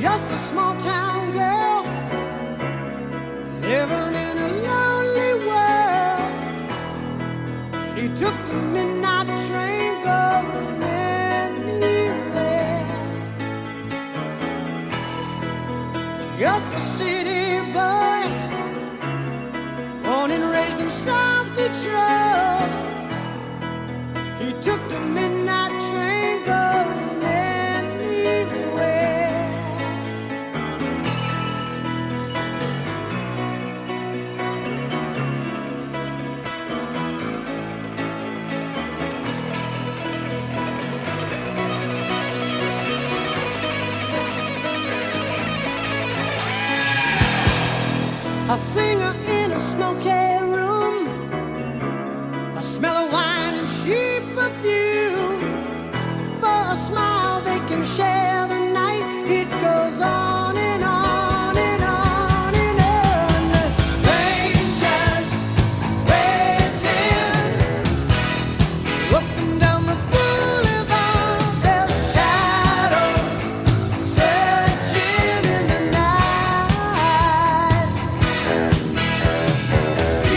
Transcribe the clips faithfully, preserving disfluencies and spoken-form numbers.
just a small town girl living in a lonely world. She took the midnight train going anywhere. Just a city boy, born and raised in South Detroit. He took the midnight train going anywhere. A singer in a smoky room, the smell of wine and cheap perfume. For a smile they can share the night. It goes on and on and on and on. Strangers waiting up and down the boulevard. Their shadows searching in the night.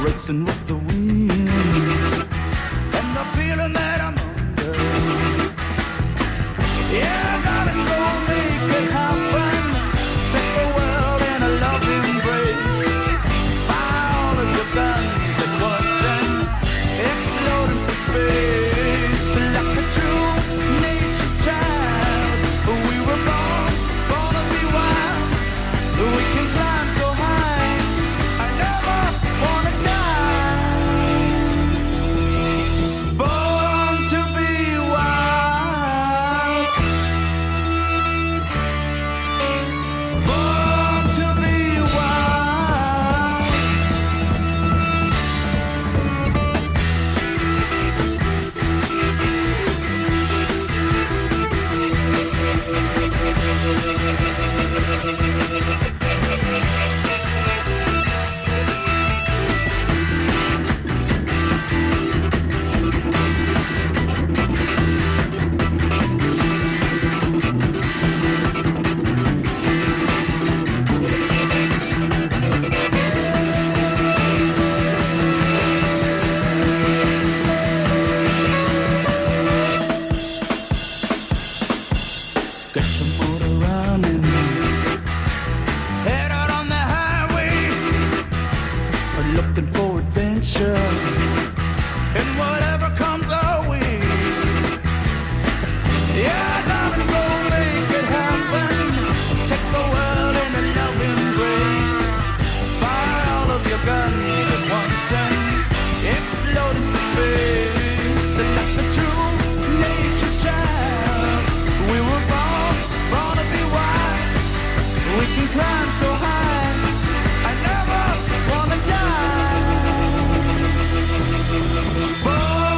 racing with the wind, and the feeling that I'm under. Yeah, gotta go make it happen. Take the world in a loving embrace. Fire all of your guns at once and explode into space. Like a true nature's child, we were born, born to be wild. We can climb so high, I never wanna die. Born to be wild. Born to be wild. Get your motor running, head out on the highway, looking for adventure, and whatever comes our way. Yeah, gotta go make it happen. Take the world in a loving embrace. Fire all of your guns at once and explode into space. And like the true nature's child, we were born, born to be wild. We can climb so high, I never wanna die. Born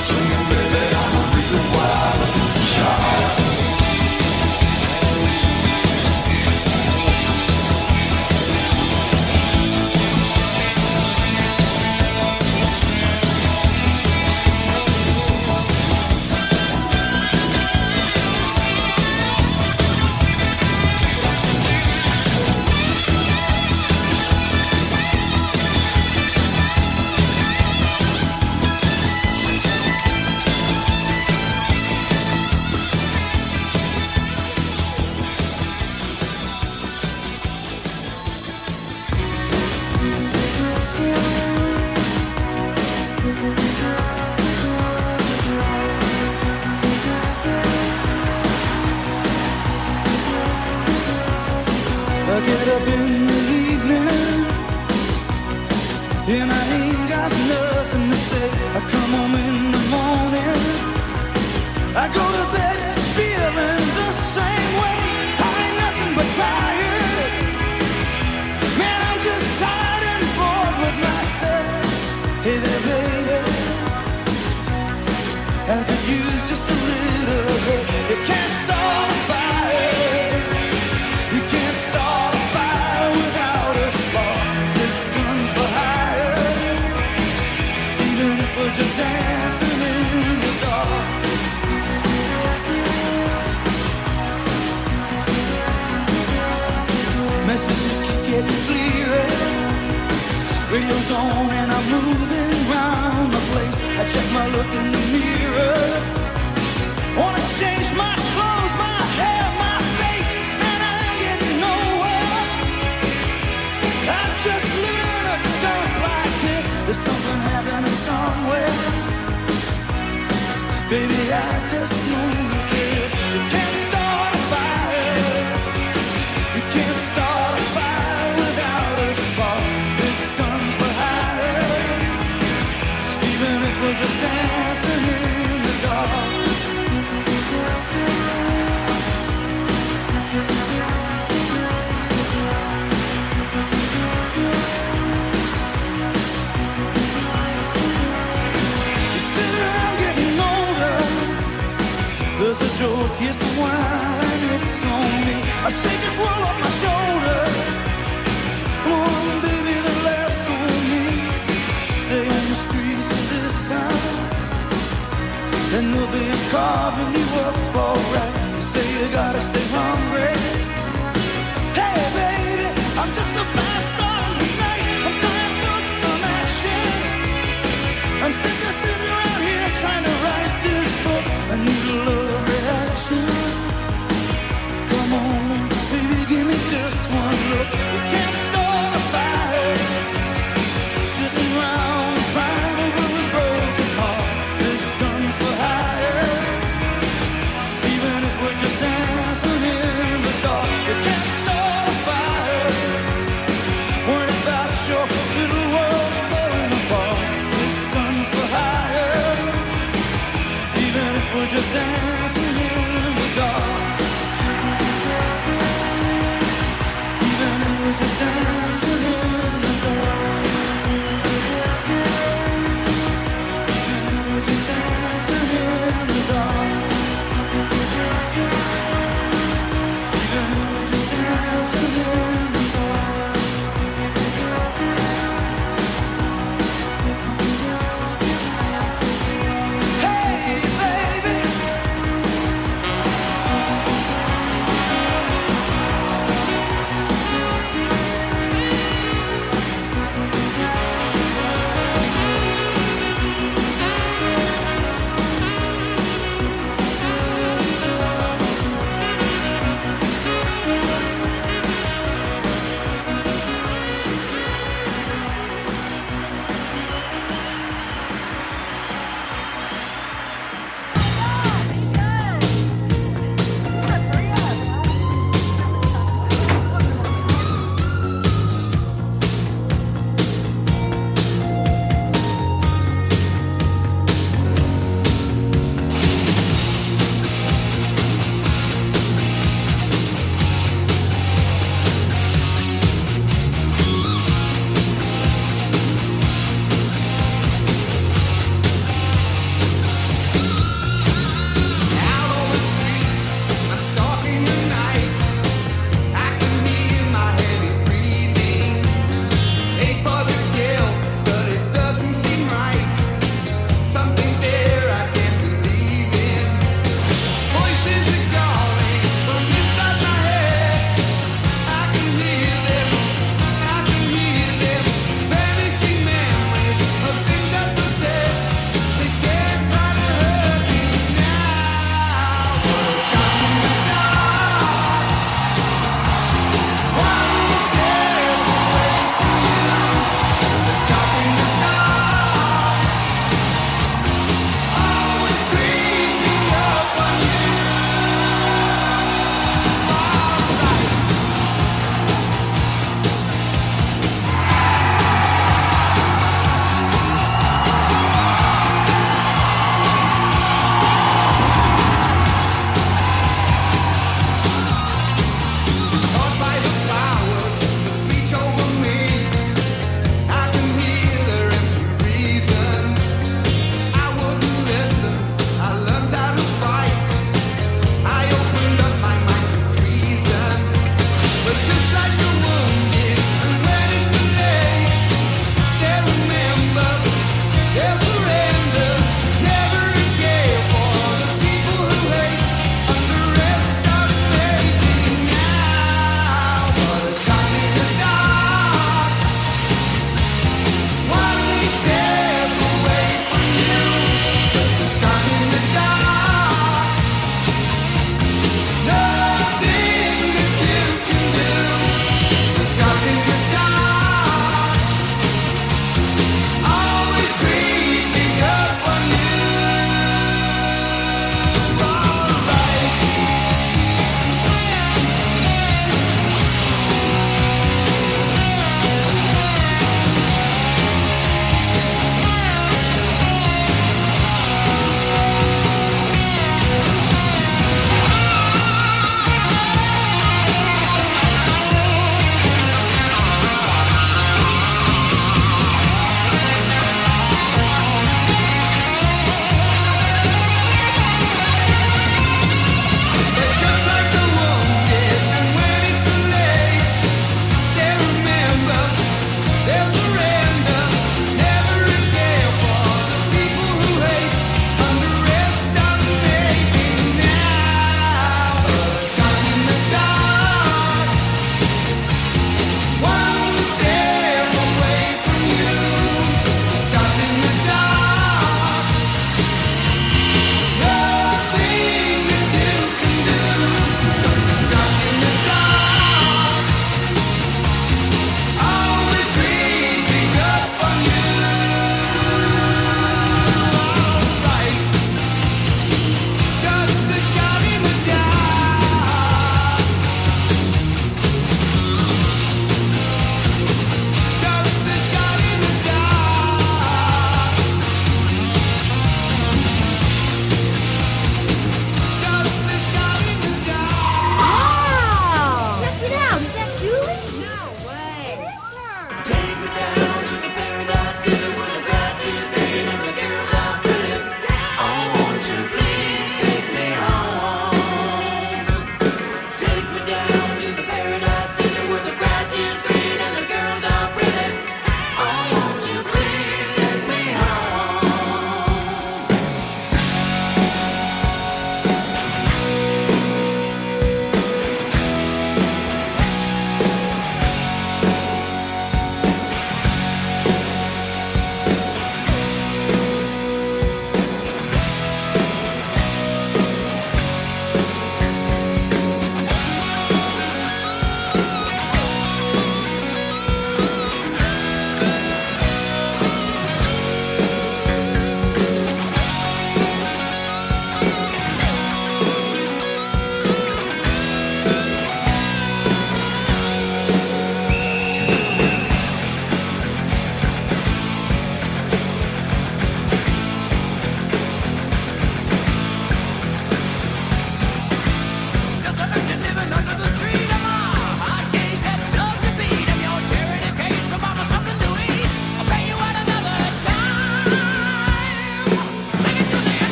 Swinging, baby, I'm a real wild child. I get up in the evening and I ain't got nothing to say. I come home in the morning, I go to bed feeling the same way. I ain't nothing but tired. Man, I'm just tired and bored with myself. Hey there, baby, I could use just a little help. You can't start a fire, you can't start a fire without a spark. This gun's for hire, even if we're just dancing in the dark. Messages keep getting clearer, radio's on and I'm moving round the place. I check my look in the mirror, wanna change my clothes, my hair, my face, and I ain't getting nowhere. I'm just living in a dump like this. There's something happening somewhere. Baby, I just know this. You can't start a fire, you can't start a fire without a spark. This gun's for hire, even if we're just dancing in the dark. You sit around getting older, there's a joke, here's some wine, and it's on me. I shake this world off my shoulders. Come on, baby, the laughs on me. Stay on the streets of this town, and they'll be carving you up alright. You say you gotta stay hungry. Hey, baby, I'm just a fast star tonight. I'm dying for some action. I'm sitting, sitting around here trying to write this book. I need a love reaction. Come on, baby, give me just one look. We can't start a fire, sitting around crying over a broken heart. This gun's for hire, even if we're just dancing in the dark. We can't start a fire,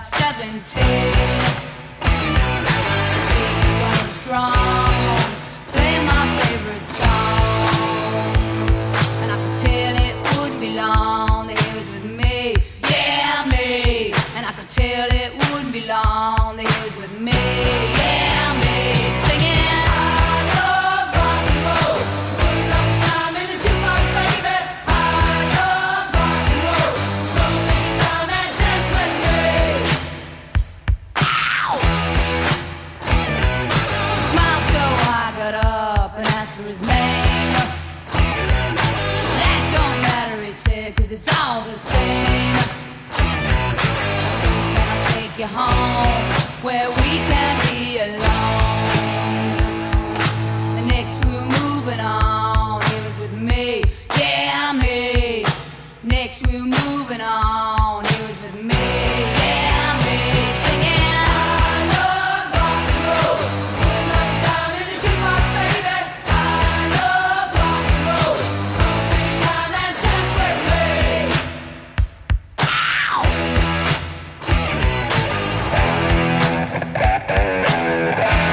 about seventeen. Beats running strong, playing my favorite song, and I could tell it wouldn't be long that he was with me, yeah me. And I could tell it wouldn't be long that he was with me, yeah me. Singing. It's all the same. So can I take you home where we can be alone? And next we were moving on. He was with me, yeah me. Next we were moving on. He was with me, yeah me. Singing. I love rock and roll. Spend another time in the jukebox, baby. I love rock and roll. So take your time and dance with me. We'll be right back.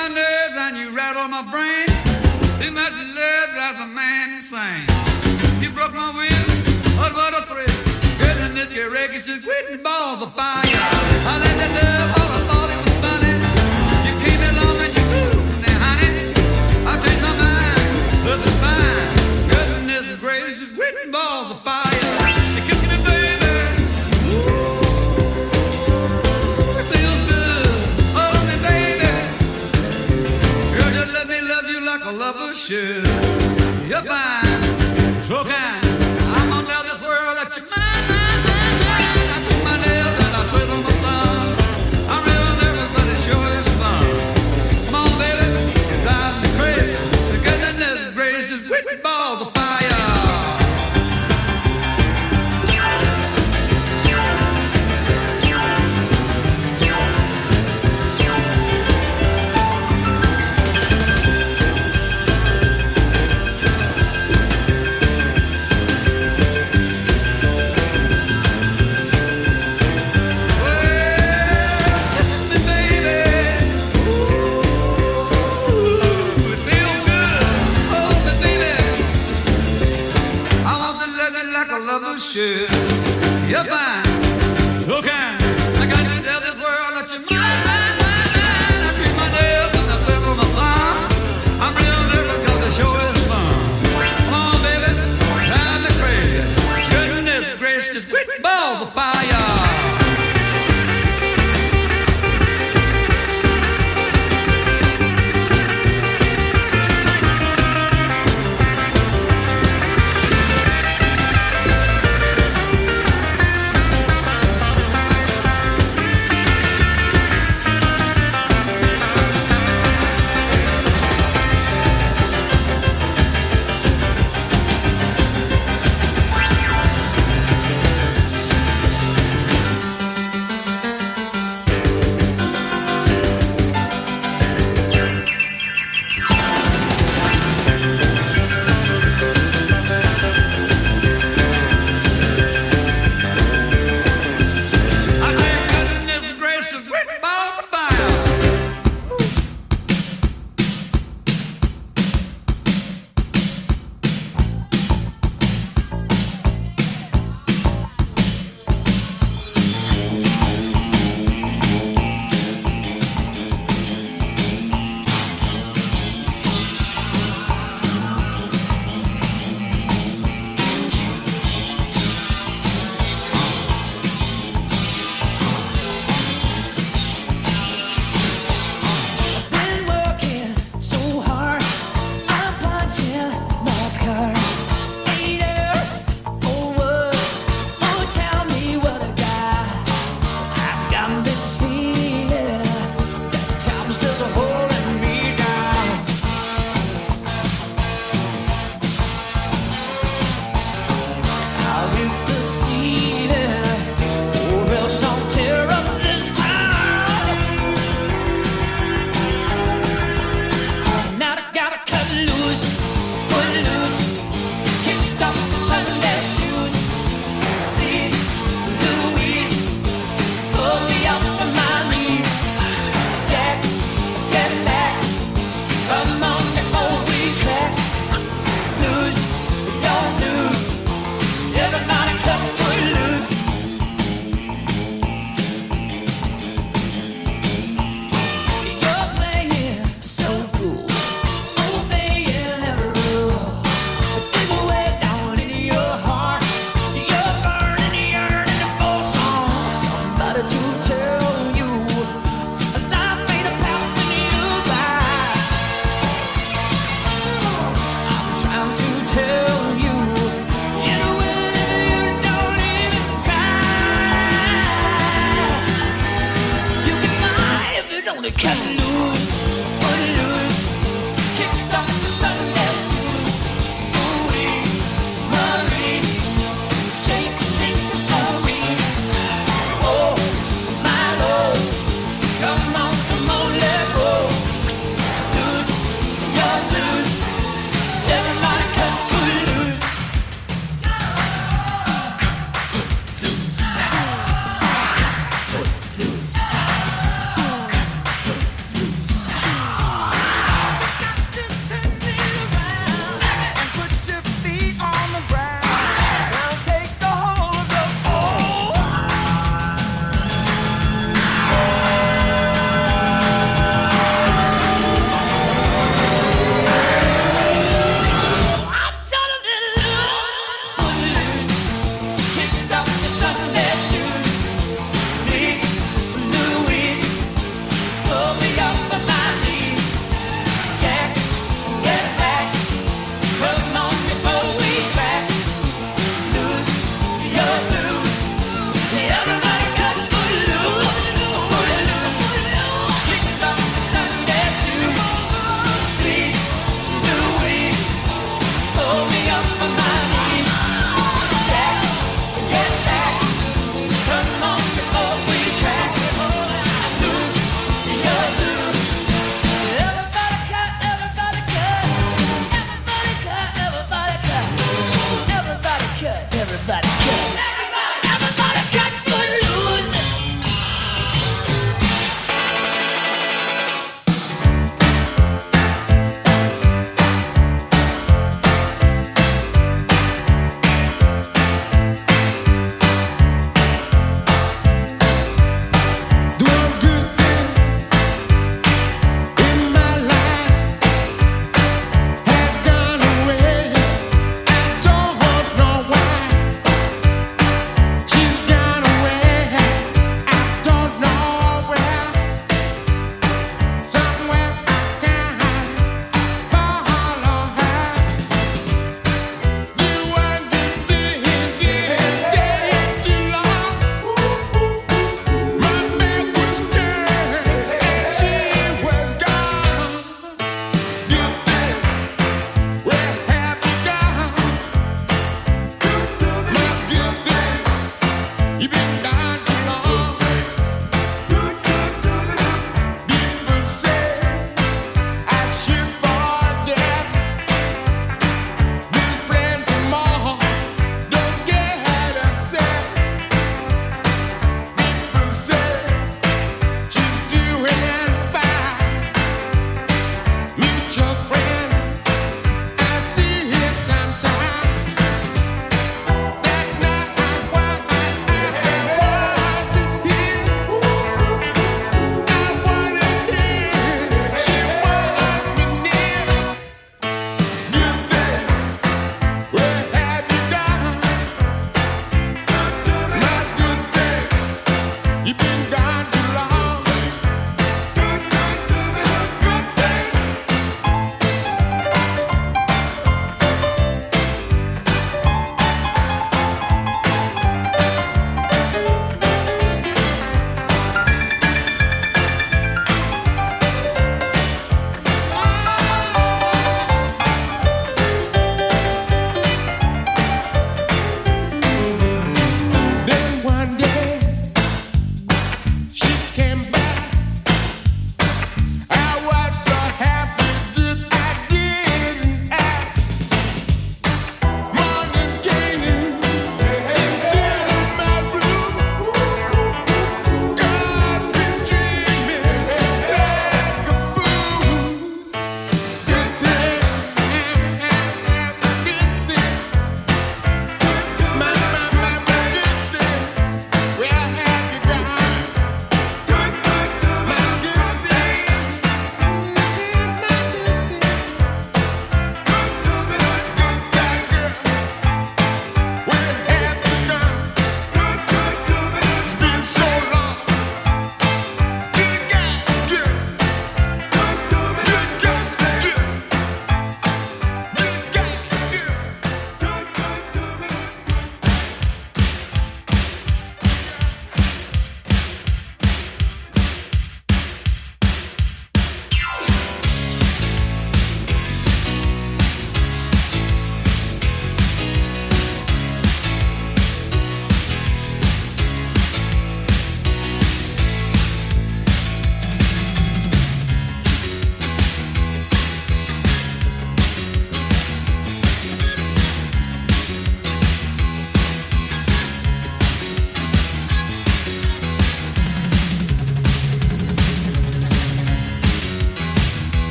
my nerves and you rattle my brain. Too much love drives a man insane. You broke my will, but what a thrill. Girl, in this wreck is just quitting balls of fire. I let that love all I thought it was funny. You came along and you moved now, honey. I changed my mind, love is fine. Goodness gracious, quitting balls of fire. You kiss me, baby. Ooh, it feels good. Hold me, baby. Girl, just let me love you like a lover should. You're fine, so kind. I'm gonna tell this world that you're mine, mine, mine, mine. I took my nails and I twiddle my thumb. I'm real nervous, but it sure is fun. Come on, baby, you drive me crazy. The goodness gracious, with balls of fire.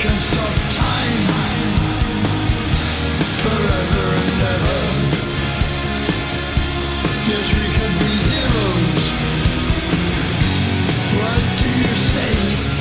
can stop time forever and ever. Yes, we can be heroes. What do you say?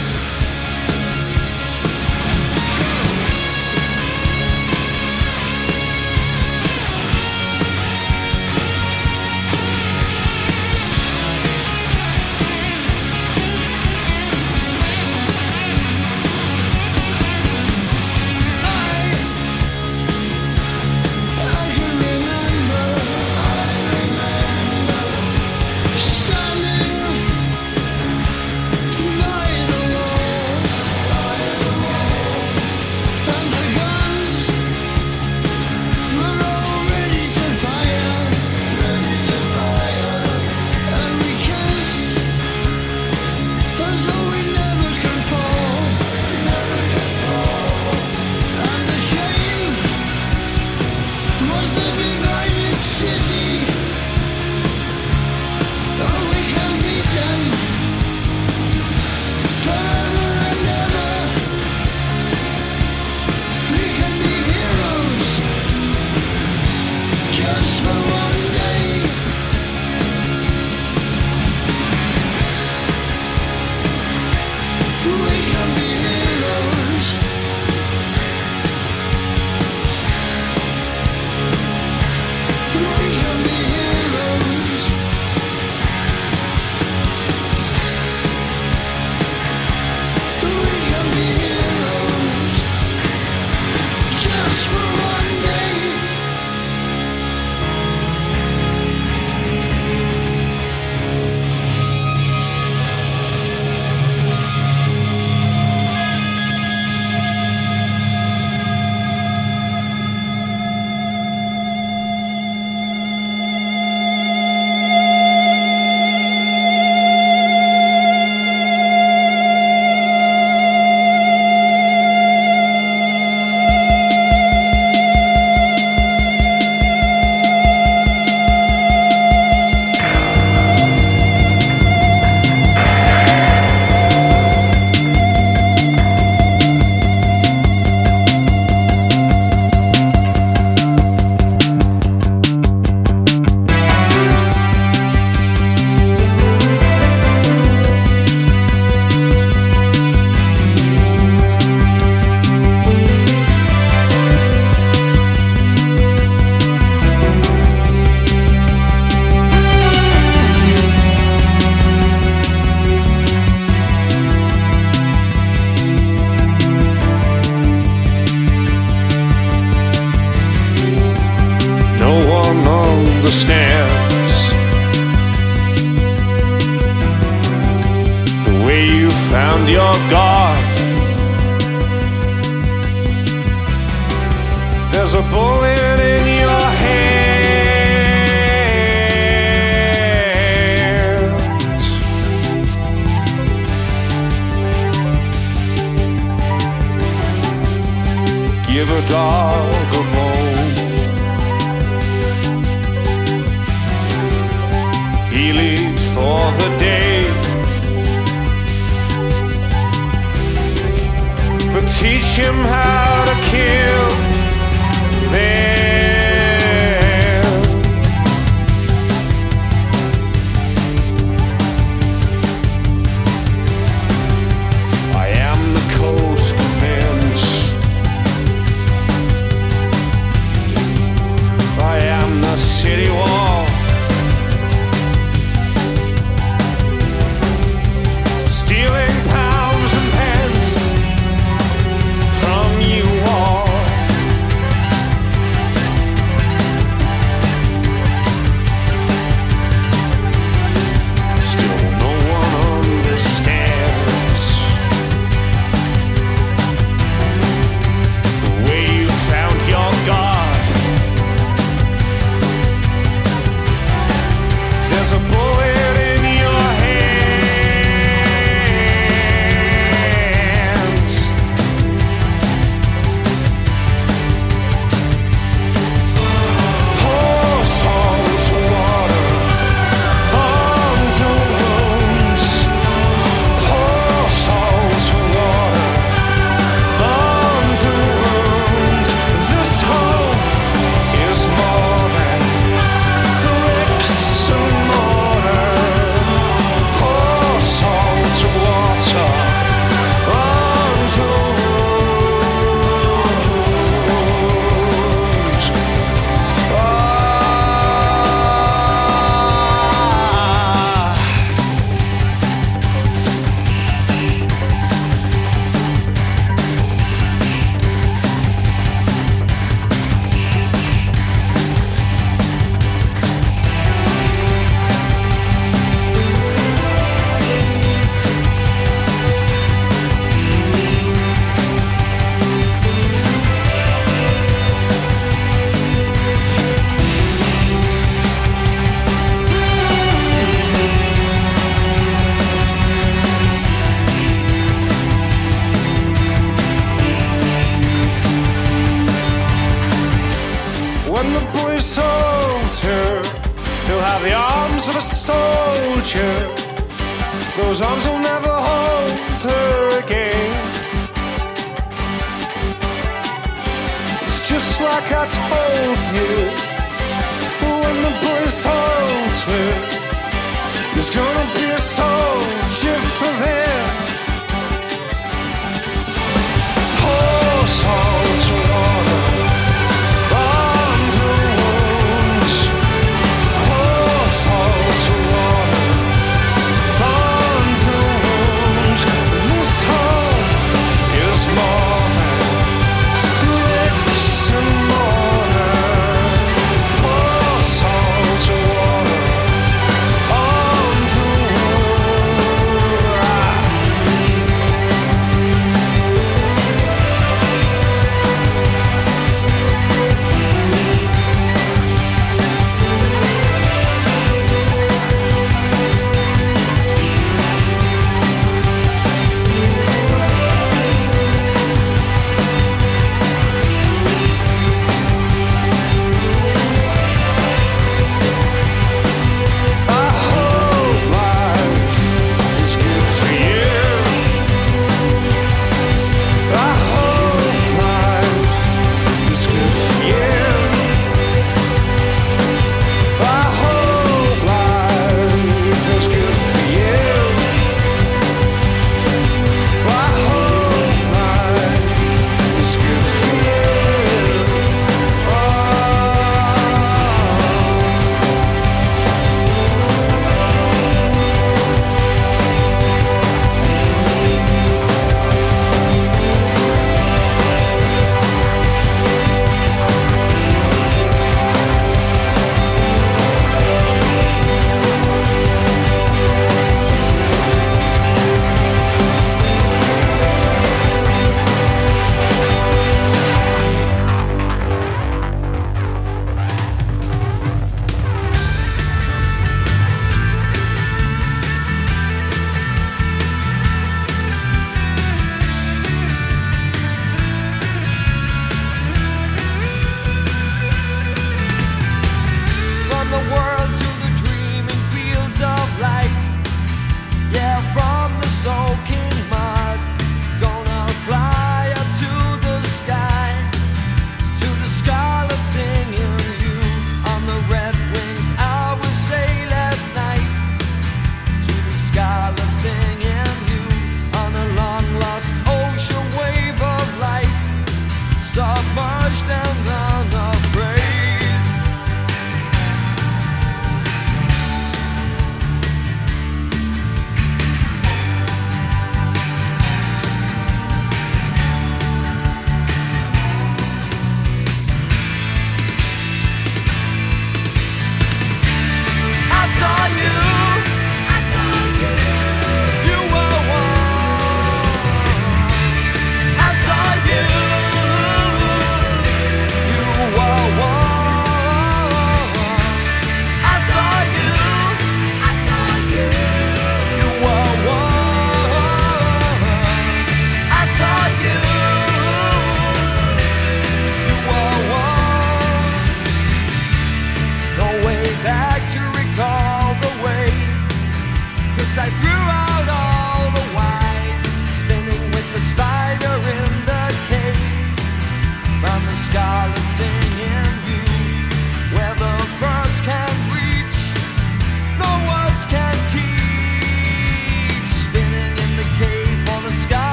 Understands the way you found your God. There's a bullet in your hand. Give a dog a bone. He leaves for the day, but teach him how to kill them. I am the coast defense. I am the city wall. Stealing pounds and pence from you all. Still no one understands the way you found your God. There's a bullet in your hands. Pour salt water on the wounds. Pour salt water have the arms of a soldier. Those arms will never hold her again. It's just like I told you, when the boys hold her, there's gonna be a soldier for them.